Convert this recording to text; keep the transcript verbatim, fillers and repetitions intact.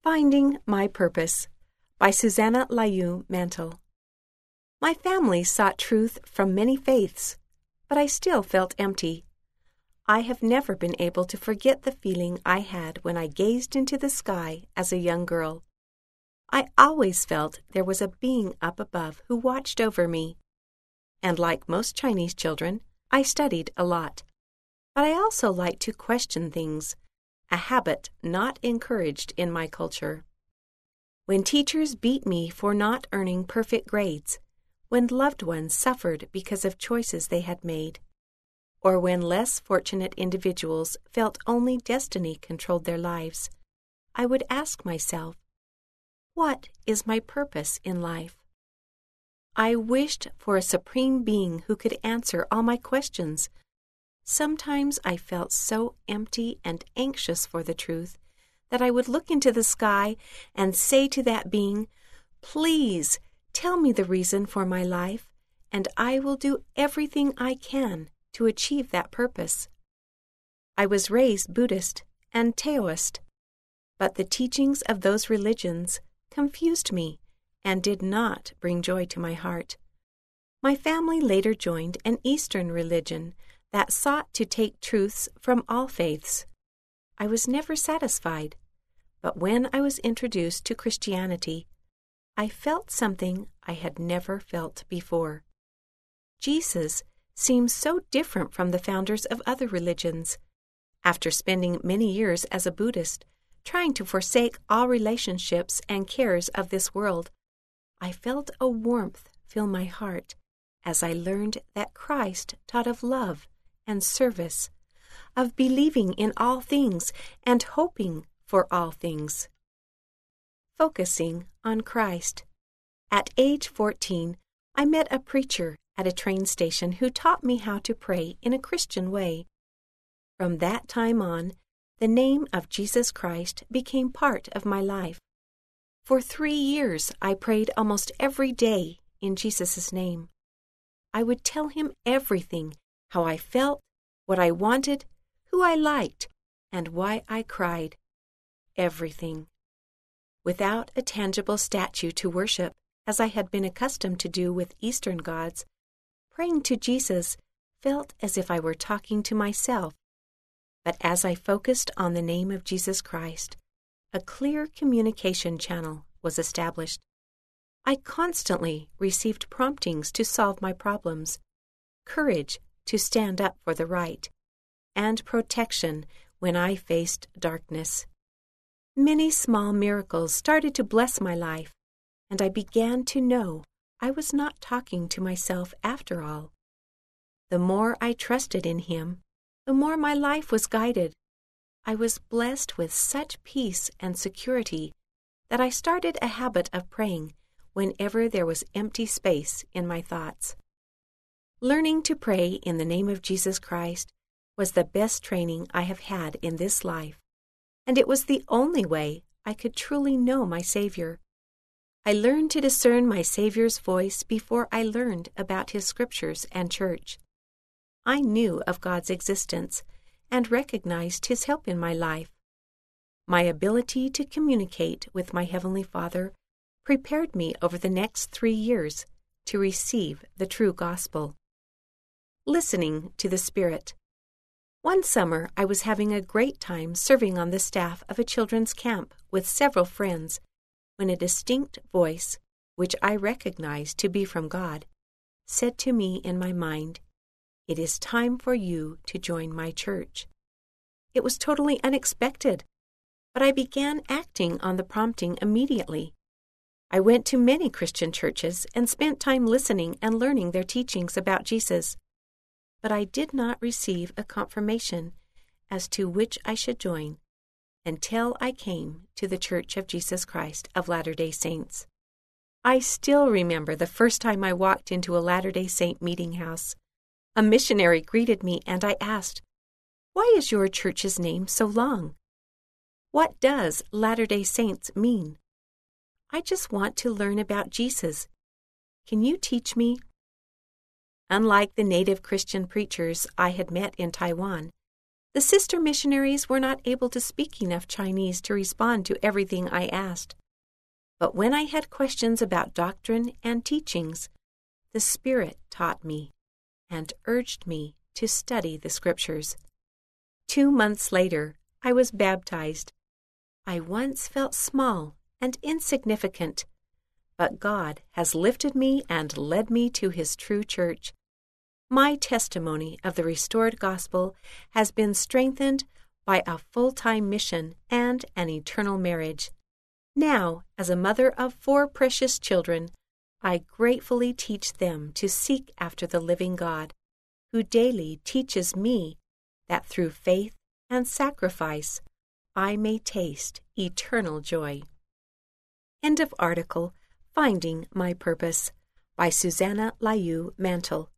Finding My Purpose by Susanna Layu Mantle. My family sought truth from many faiths, but I still felt empty. I have never been able to forget the feeling I had when I gazed into the sky as a young girl. I always felt there was a being up above who watched over me. And like most Chinese children, I studied a lot. But I also liked to question things, a habit not encouraged in my culture. When teachers beat me for not earning perfect grades, when loved ones suffered because of choices they had made, or when less fortunate individuals felt only destiny controlled their lives, I would ask myself, what is my purpose in life? I wished for a supreme being who could answer all my questions. Sometimes I felt so empty and anxious for the truth that I would look into the sky and say to that being, "Please tell me the reason for my life, and I will do everything I can to achieve that purpose." I was raised Buddhist and Taoist, but the teachings of those religions confused me and did not bring joy to my heart. My family later joined an Eastern religion that sought to take truths from all faiths. I was never satisfied, but when I was introduced to Christianity, I felt something I had never felt before. Jesus seems so different from the founders of other religions. After spending many years as a Buddhist, trying to forsake all relationships and cares of this world, I felt a warmth fill my heart as I learned that Christ taught of love and service, of believing in all things and hoping for all things. Focusing on Christ. At age fourteen, I met a preacher at a train station who taught me how to pray in a Christian way. From that time on, the name of Jesus Christ became part of my life. For three years, I prayed almost every day in Jesus' name. I would tell him everything, how I felt, what I wanted, who I liked, and why I cried. Everything. Without a tangible statue to worship, as I had been accustomed to do with Eastern gods, praying to Jesus felt as if I were talking to myself. But as I focused on the name of Jesus Christ, a clear communication channel was established. I constantly received promptings to solve my problems, courage to stand up for the right, and protection when I faced darkness. Many small miracles started to bless my life, and I began to know I was not talking to myself after all. The more I trusted in him, the more my life was guided. I was blessed with such peace and security that I started a habit of praying whenever there was empty space in my thoughts. Learning to pray in the name of Jesus Christ was the best training I have had in this life, and it was the only way I could truly know my Savior. I learned to discern my Savior's voice before I learned about his scriptures and church. I knew of God's existence and recognized his help in my life. My ability to communicate with my Heavenly Father prepared me over the next three years to receive the true gospel. Listening to the Spirit. One summer, I was having a great time serving on the staff of a children's camp with several friends when a distinct voice, which I recognized to be from God, said to me in my mind, "It is time for you to join my church." It was totally unexpected, but I began acting on the prompting immediately. I went to many Christian churches and spent time listening and learning their teachings about Jesus, but I did not receive a confirmation as to which I should join until I came to the Church of Jesus Christ of Latter-day Saints. I still remember the first time I walked into a Latter-day Saint meeting house. A missionary greeted me, and I asked, "Why is your church's name so long? What does Latter-day Saints mean?" "I just want to learn about Jesus. Can you teach me?" Unlike the native Christian preachers I had met in Taiwan, The sister missionaries were not able to speak enough Chinese to respond to everything I asked. But when I had questions about doctrine and teachings, the Spirit taught me and urged me to study the Scriptures. Two months later, I was baptized. I once felt small and insignificant, but God has lifted me and led me to His true church. My testimony of the restored gospel has been strengthened by a full-time mission and an eternal marriage. Now, as a mother of four precious children, I gratefully teach them to seek after the living God, who daily teaches me that through faith and sacrifice I may taste eternal joy. End of article. Finding My Purpose by Susanna Liu Mantle.